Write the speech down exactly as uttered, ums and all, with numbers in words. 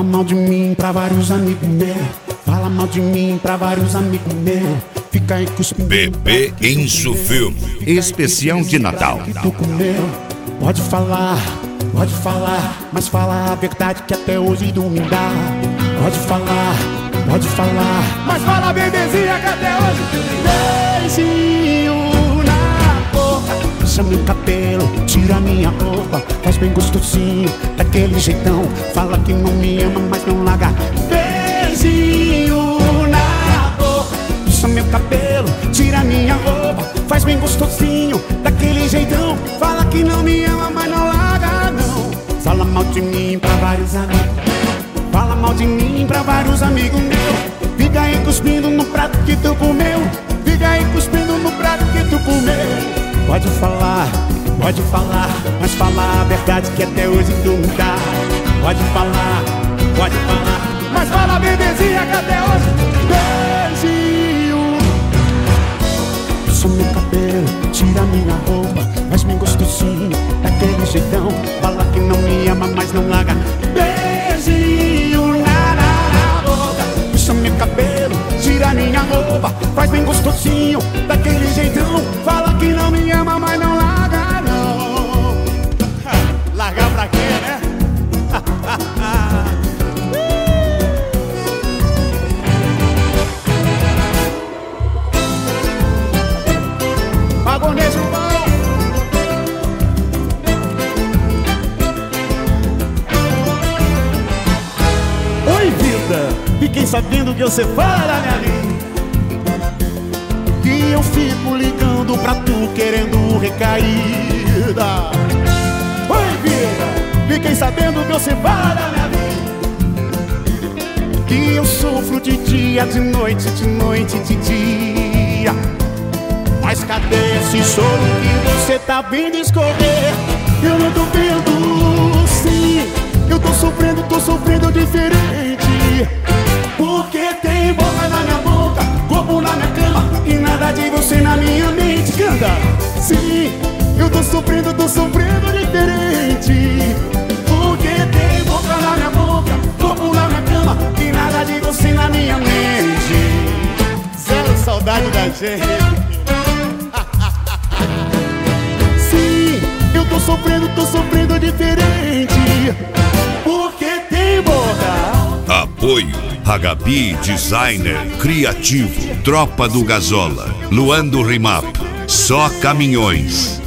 mal de mim pra vários amigos meus. Fala mal de mim pra vários amigos meus. Fica aí cuspindo. Bebê Enzo Filme, especial de Natal. Que tu comeu. Pode falar, pode falar, mas fala a verdade que até hoje não me dá. Pode falar, pode falar, mas fala a bebezinha que até hoje beijinho na boca. Puxa meu cabelo, tira minha roupa, faz bem gostosinho, daquele jeitão. Fala que não me ama, mas não larga. Beijinho na boca. Puxa meu cabelo, tira minha roupa, faz bem gostosinho, daquele jeitão. Fala que não me ama, mas não larga não. Fala mal de mim pra vários amigos. Fala mal de mim pra vários amigos meus. Fica aí cuspindo no prato que tu comeu. Fica aí cuspindo no prato que tu comeu. Pode falar, pode falar, mas fala a verdade que até hoje tu não dá. Pode falar, pode falar, mas fala a bebezinha que até hoje beijinho. Puxa meu cabelo, tira minha roupa, faz bem gostosinho, daquele jeitão. Fala que não me ama, mas não larga. Beijinho na, na, na boca. Puxa meu cabelo, tira minha roupa, faz bem gostosinho, daquele jeitão. Fala que não me ama, mas não larga não. Largar pra quê, né? Pagonejo bom. Oi, vida, fiquei sabendo que você fala, minha linda, que eu fico ligando pra tu querendo recaída. Oi, vida, fiquei sabendo que você fala, minha vida, que eu sofro de dia, de noite, de noite, de dia. Mas cadê esse choro que você tá vindo escorrer? Eu não tô vendo, sim. Eu tô sofrendo, tô sofrendo diferente. Porque tem boca na minha boca, corpo na minha cama e nada de você na minha mente. Canta! Sim, eu tô sofrendo, tô sofrendo diferente. Porque tem boca na minha boca, corpo na minha cama e nada de você na minha mente. Zero saudade da gente. Sim, eu tô sofrendo, tô sofrendo diferente. Porque tem boca. Apoio Hagabi Designer Criativo, Tropa do Gazola, Luan do Rimap, Só Caminhões.